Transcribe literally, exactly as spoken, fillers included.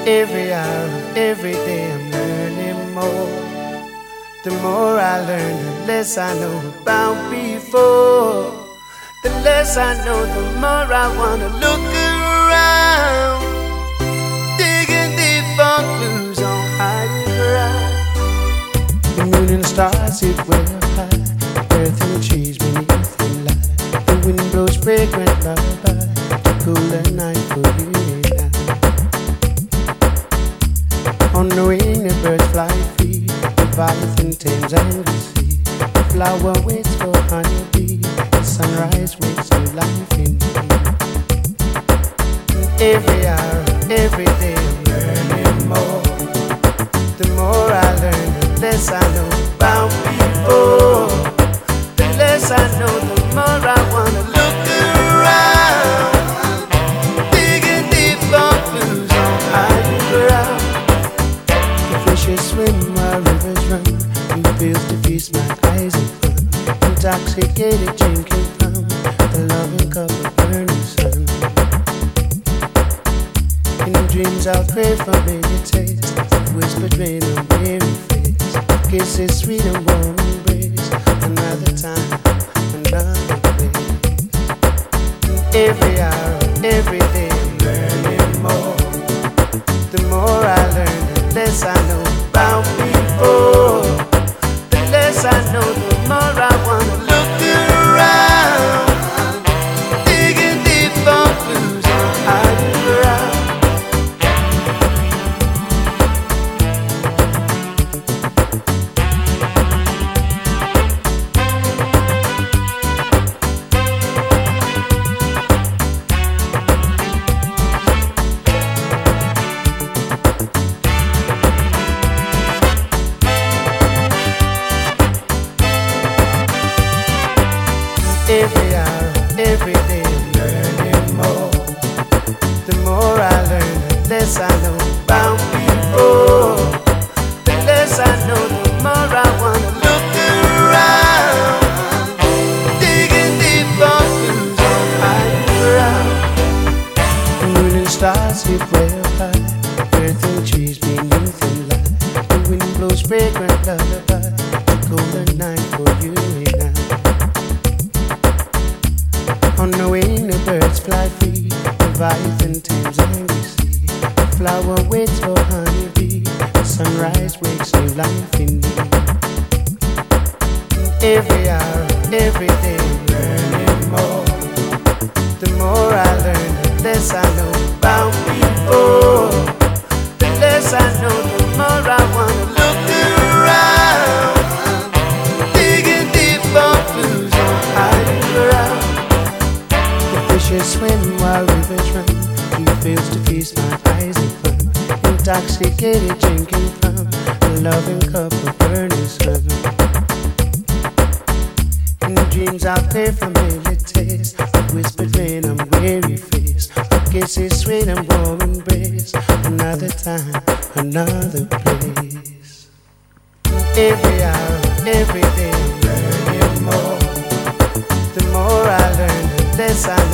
Every hour, every day I'm learning more. The more I learn, the less I know about before. The less I know, the more I wanna look around, digging deep for clues on higher ground. The moon and the stars sit way up high, earth and the trees beneath the light. The wind blows fragrant lullaby to cool the night for you and I. On the wing the birds fly free, Leviathan tames and the sea. The flower waits for honeybee, the sunrise wakes new life in me. Every hour, every day I'm learning more. The more I learn, the less I know about before. The less I know, the more I wanna look around, digging deep for clues on higher ground. Fishes swim while rivers run, new fields to feast my eyes in fun. Intoxicated drinking from the loving cup of burning sun. In dreams I'll crave familiar taste, whispered rain on weary face, kisses sweet and warm embrace. Another time, another place. Every hour, every day I'm learning more. The more I learn, the less I know about before. The less I know, the more I wanna look around, digging deep for clues on higher ground. Every hour, every day I'm learning more. The more I learn, the less I know about before. The less I know, the more I wanna look around, digging deep for clues on higher ground. The moon and stars sit way up high, earth and trees beneath the light. The wind blows fragrant lullaby to cool the night for you and I. On the wing the birds fly free, Leviathan tames and we see. The flower waits for honeybee, the sunrise wakes new life in me. Every hour, every day I'm learning more. The more I learn, the less I know about before. The less I know, the more I wanna look around, digging deep for clues on higher ground. Fishes swim while rivers run, new fields to feast my eyes in fun. Intoxicated drinking from the loving cup of burning sun. In dreams I'll crave familiar taste, a whispered rain on weary face, a kiss is sweet and warm embrace. Another time, another place. Every hour, every day I'm learning more. The more I learn, the less I know